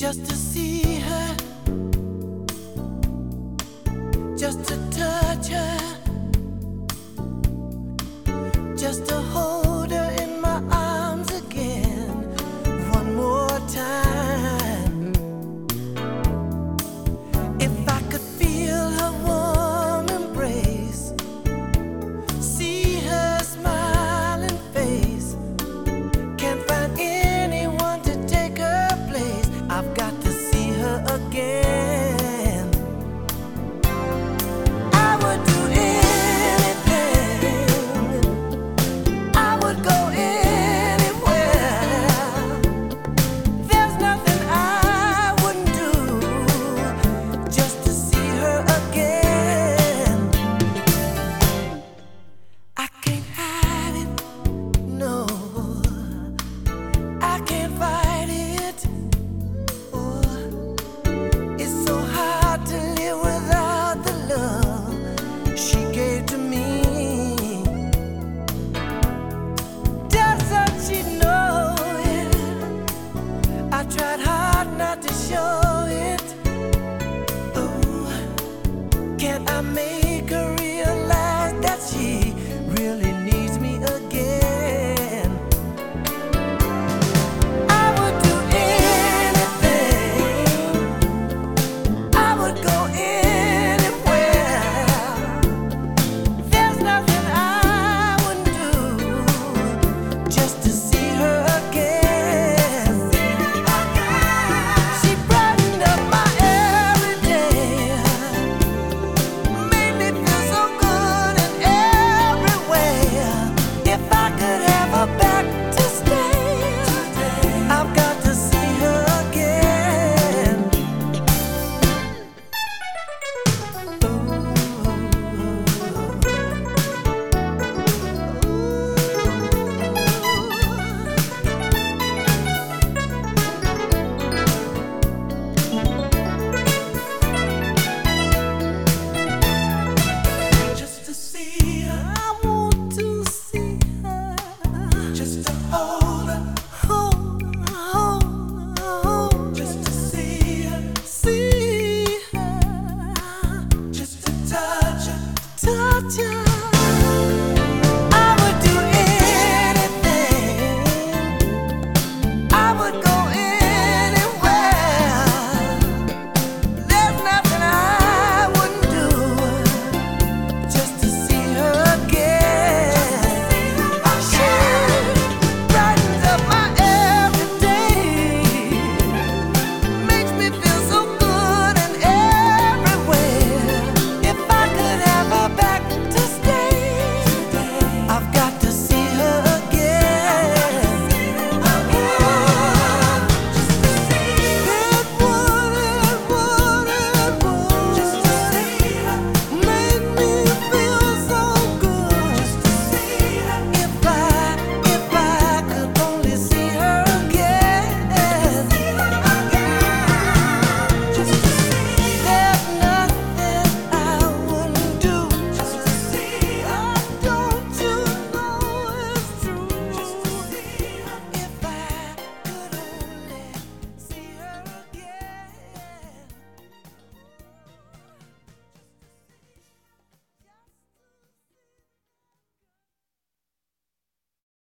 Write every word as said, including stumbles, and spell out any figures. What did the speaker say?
just to see her, just to touch her, just to hold her in my arms again one more time. If I could feel her warm embrace, see her smiling face, can't find anyone to take her place. I've got to see her again. I would do anything, I would go anywhere. There's nothing I wouldn't do just to see her again. I can't hide it, no, I can't fight it. Oh, it's so hard to live without the love she gave to me. Doesn't she know it? I tried hard not to show it. Oh, can't I make her realize that she really needs me again? I would do anything, I would go anywhere. There's nothing I wouldn't do just to see her again. She brightened up my every day, made me feel so good in every way. If I could have her back to stay, I've got to see her again. Just to see her, I want to see her, just to hold her, hold her, hold her, hold her. Just to see her, see her, just to touch her, touch her.